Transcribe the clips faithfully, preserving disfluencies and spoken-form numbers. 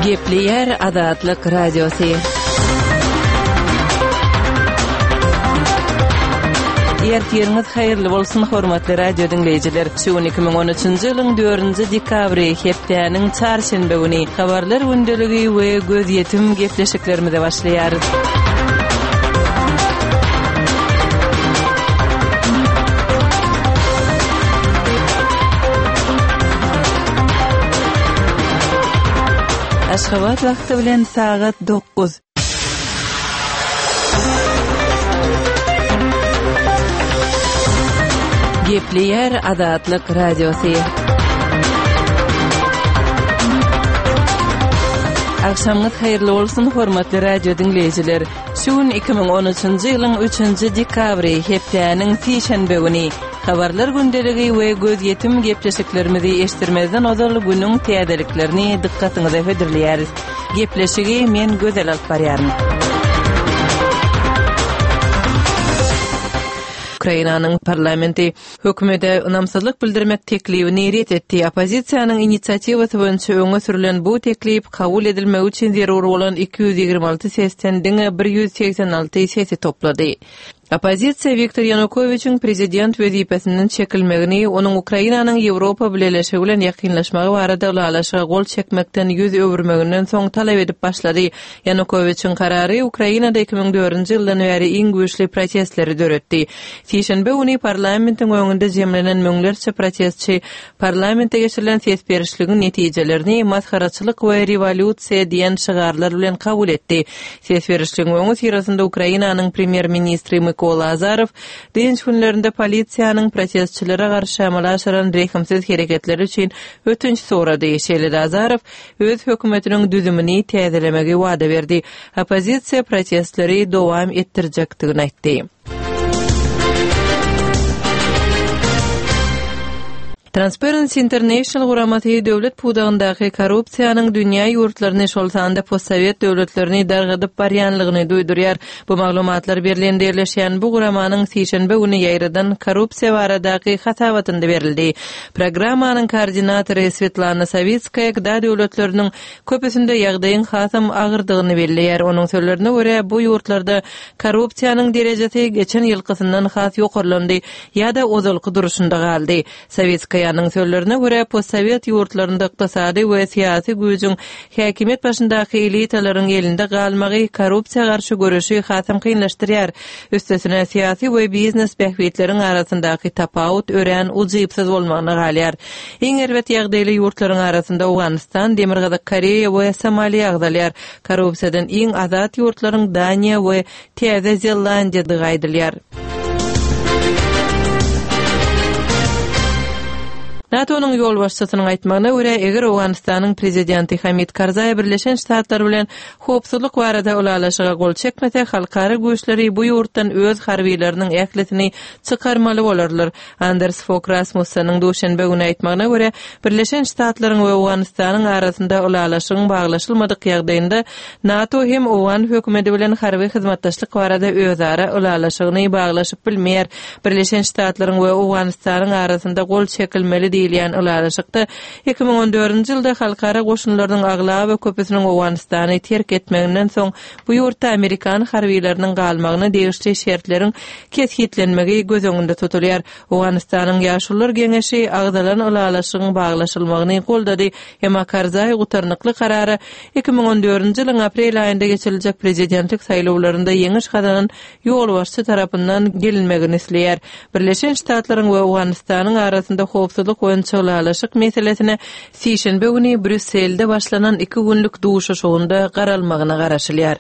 Gepleyer Adatlık Radyosu. Ertiriniz hayırlı bolsun hormatly radio dinleyijiler. Şu iki bin on üçünji ýylyň dördünji dekabry hepdäniň çarşembe güni habarlar gündeligi we göz ýetim gepleşiklerimize başlaýar. Aşgabat wagty bilen sagat dokuz. Gepleyer Adatlyk Radyosu. Akşamňyz haýyrly bolsun hormatly radio dinleyijiler. Şu iki bin on üçünji ýylyň üçünji dekabry hepdäniň sişenbe güni habarlar gündeligi we göz ýetim gepleşiklerimizi eşdirmezden ozal günüň täzeliklerini dikkatiňize höderleýäris. Gepleşigi men gözel alyp barýarym. Ukrainanyň parlamenti hökümete ynamsızlyk bildirmek teklibini ret etdi. Opozisiýanyň inisiatiwasy boýunça öňe sürülen bu teklip kabul edilmegi üçin zerur bolan iki yüz ýygrima alty sesten diňe bir yüz seksen alty sesi toplady. Opozisiýa Viktor Yanukovyçyň prezident wezipesinden çekilmegini, onuň Ukrainanyň Ýewropa bilen eleşigi bilen ýakynlaşmagy barada ulalaşyga gol çekmekden ýüz öwürmeginden soň talap edip başlady. Yanukovyçyň karary Ukrainada iki bin dördünji ýyldan beri iň güýçli protestleri döretdi. Sişenbe güni parlamentiň öňünde jemlenen müňlerçe protestçi parlamentde geçirilen ses berişliginiň netijelerini maskaraçylyk we revolýusiýa diýen şygarlar bilen kabul etdi. Ses berişligiň öňü sirasynda Ukrainanyň premier ministri Mykola Azarov dinç günlerinde polisiýanyň protestçilere garşy amalaşyran rehimsiz hereketleri üçin ötünç sorady. Şeýle Azarov öz hökümetiniň düzümini täzelemegi wada berdi. Opozisiýa protestleri dowam etdirjekdigini aýtdy. Transparency International guramaty döwlet pudagyndaky korrupsiýanyň dünýä ýurtlaryny şolsanda postsovet döwletlerini dargadyp barýanlygyny duýdurýar. Bu maglumatlar Berlinde ýerleşýän bu guramanyň sişenbe güni ýaýradan korrupsiýa baradaky hatabatynda berildi. Programmanyň koordinatory Svetlana Savitskaya da döwletleriniň köpüsinde ýagdaýyň hasam agyrdygyny belleýär. Onuň sözlerine görä bu ýurtlarda korrupsiýanyň derejesi geçen ýylkysyndan has ýokarlandy ýa-da ozalky duruşunda galdy. Savitskaya Ýanyň sözlerine görä postsovet ýurtlarynda ykdysady we syýasy güýjüň häkimet başyndaky elitalaryň elinde galmagy korrupsiýa garşy görüşi hasam kynlaşdyrýar. Üstesine syýasy we biznes behbetleriň arasyndaky tapawut ören uzypsyz bolmagyny galýar. Iň erbet ýagdaýly ýurtlaryň arasynda Awganistan, Demirgazak Koreýa we Somaliýa agdalýar. Korrupsiýadan iň azat ýurtlaryň Daniýa we Täze Zelandiýa gaýdylýar. NATO'nun yol başçysynyň aýtmagyna görä, eger Awganistanyň prezidenti Hamid Karzai Birleşen Ştatlar bilen howpsuzlyk barada ulalaşyga gol çekmese, halkara güýçleri bu ýurtdan öz harbiýleriniň ähletini çykarmaly bolarlar. Anders Fogh Rasmussanyň duşanbe güni aýtmagyna görä, Birleşen Ştatlaryň we Awganistanyň arasynda ulalaşygyň baglaşylmadyk ýagdaýynda NATO hem Awgan hökümeti bilen harby hyzmatdaşlyk barada özara ulalaşygyny baglaşyp bilmeýär. Birleşen Ştatlaryň we Awganistanyň arasynda gol çekilmeli diýilen ulalaşykda iki bin on dördünji ýylda halkara goşunlarynyň aglaby we köpüsiniň Awganistany terk etmeginden soň bu ýurtda Amerikan harbiýleriniň galmagyny degişli şertleriň kesgitlenmegi göz öňünde tutulýar. Awganistanyň ýaşullar geňeşi agdalan ulalaşygyň baglaşylmagyny goldady. Emma Karzai gutarnykly karary iki bin on dördünji ýylyň aprel aýynda geçiriljek prezidentlik saýlawlarynda ýeňiş gazanan ýol başçy tarapyndan gelinmegini isleýär. Birleşen Ştatlaryň we Awganistanyň arasynda howpsuzlyk ulalaşyk meselesine sişenbe güni Brüsselde başlanan iki günlük duşa şoğunda garalmagyna garaşylýar.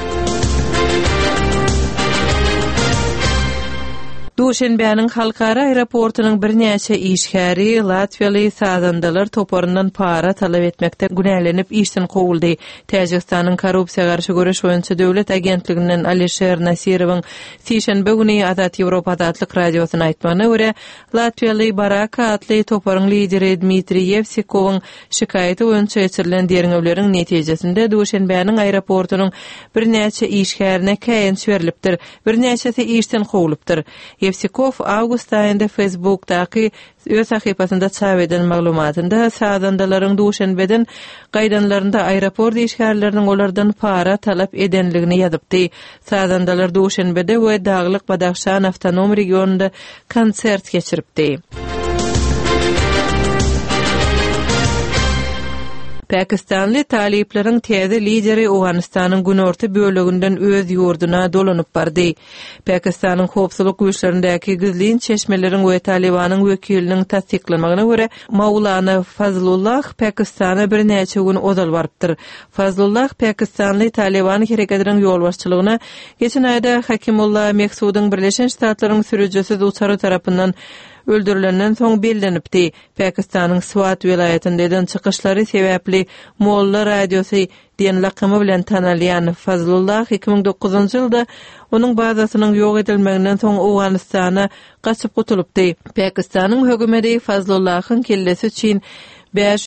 Duşanbeýanyň halkara aeroportunyň birnäçe işgäri Latviýaly sazandalar toparyndan para talap etmekde günälenip işden gowuldy. Täjikistanyň korrupsiýa garşy görüş boýunça döwlet agentliginden Alisher Nasirowyň sişenbe güni Azat Ýewropa adatlyk radiosyna aýtmagyna görä, Latviýaly Baraka atly toparyň lideri Dmitri Yevsikowyň şikaýaty boýunça geçirilen deriňewleriň netijesinde Duşanbeýanyň aeroportunyň birnäçe işgärine käýin berilipdir, birnäçesi işden gowulypdyr. Yevsikov August ayında Facebook'taki öz sahifasında çap eden maglumatında sazandalaryň duşenbeden gaýdanlarynda aeroport işgärleriniň olardan para talap edenligini ýazypdy. Sazandalar duşenbede we daglyk Badakhşan awtonom regionunda konsert geçiripdi. Pakistanly taliplerin täze lideri Awganistanyň günorta bölüginden öz ýurduna dolanyp bardy. Pakistanyň howpsuzlyk güýçlerindäki gizlin çeşmeleriň we Talibanyň wekiliniň tasdiklamagyna görä, Maulana Fazlullah Pakistana bir näçe gün ozal barpdyr. Fazlullah Pakistanly Taliban hereketiniň ýolbaşçylygyna geçen aýda Hakimullah Meksudyň Birleşen Ştatlaryň sürüjüsi uçary tarapyndan öldürilenden soň bellenipdi. Pakistanyň Swat vilayetinde çykyşlary sebäpli Molla radiosu diýen lakamy bilen tanalýan Fazlullah iki bin dokuzunçy ýylda onuň bazasynyň ýok edilmeginden soň Awganistana gaçyp gutulupdy. Pakistanyň hökümeti Fazlullahyň kellesi üçin beş